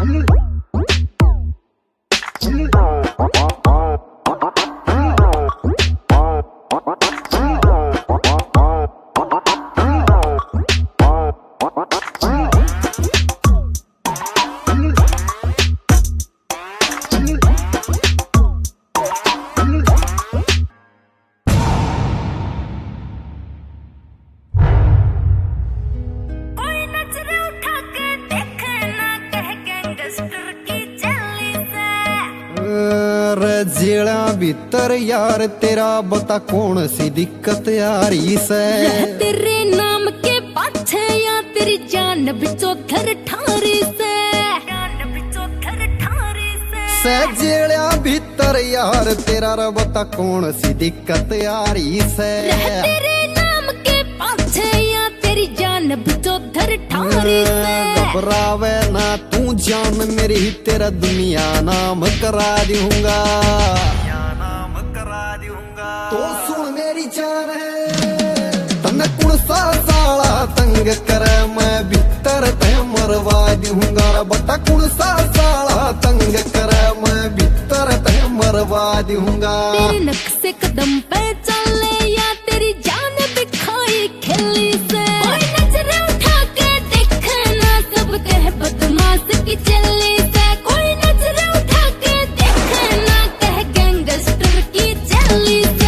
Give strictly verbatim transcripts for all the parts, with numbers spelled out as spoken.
जेड़ा भीतर यार तेरा बता कौन सी दिक्कत यारी से तेरे नाम के पाछे या तेरी जान बिचो घर ठारी से जान बिचो घर ठारी से से जेड़ा भीतर यार तेरा बता कौन सी दिक्कत यारी से तेरे नाम के पाछे या तेरी जान बिचो घर ठारी से घबरावे ना तू जान मेरी तेरा दुनिया नाम करा दूंगा नाम करा दूंगा तो सुन मेरी जान तने कुण सा साला तंग करे मैं भीतर ते मरवा दूंगा बता कुण सा साला तंग करे मैं भीतर ते मरवा दूंगा तेरे नक्शे कदम पे चले या तेरी जान दिखाई खिली से कोई नजर उठा के देखना सब कह बदमाश की चली से कोई नजर उठा के देखना कह गैंगस्टर की चली से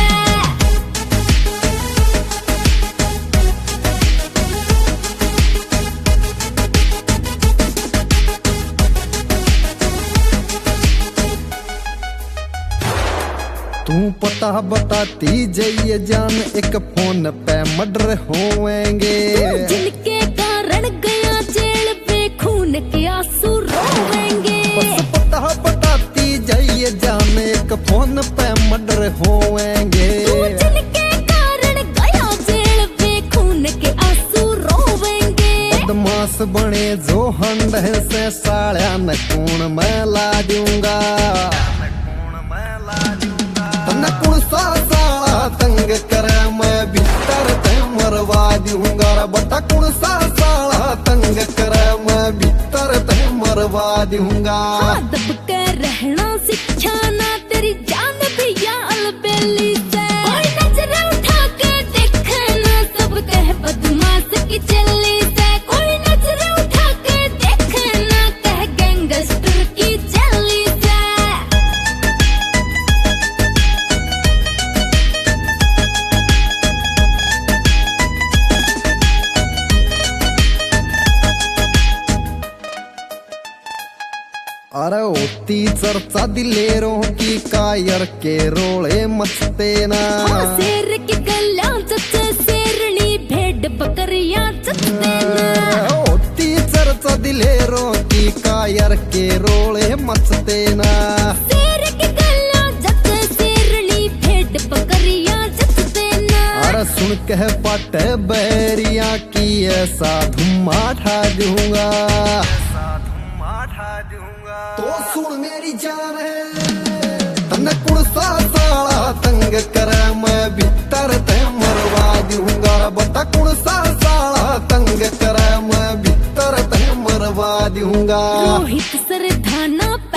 तू पता बताती जाइए जान एक फोन पे मर्डर होएंगे जिनके कारण गया जेल पे खून के आंसू रोएंगे बस पता बताती जाइए जान एक फोन पे मर्डर होएंगे जिनके कारण गया जेल पे खून के आंसू रोएंगे बदमाश बने जो हंड से साड़ा न कौन मैं ला दूंगा कुण सा साला तंग करे मैं भीतर ते मरवा दूंगा बता कुण सा साला तंग करे मैं भीतर ते मरवा दूंगा दब के रहना शिक्षा ना तेरी जान भी या अलबेली से कोई नजर उठा के देखना सब कह बदमाश की चली से कोई नजर उठा के देखना कह गैंगस्टर की चली से अरे होती चर्चा दिलेरों की कायर के रोले मचते ना शेर की गल्ला जच्चे शेरनी भेड़ बकरियां जचते ना होती चर्चा दिलेरों की कायर के रोले मचते ना शेर की गल्ला जच्चे शेरनी भेड़ बकरियां जचते ना अरे सुन कह पट बैरिया की ऐसा धुम्मा ठा दूंगा तो सुन मेरी जान तने कुण सा साला तंग करे मैं भीतर ते मरवा दूंगा बता कुण सा साला तंग करे मैं भीतर ते मरवा दूंगा रोहित सरधाना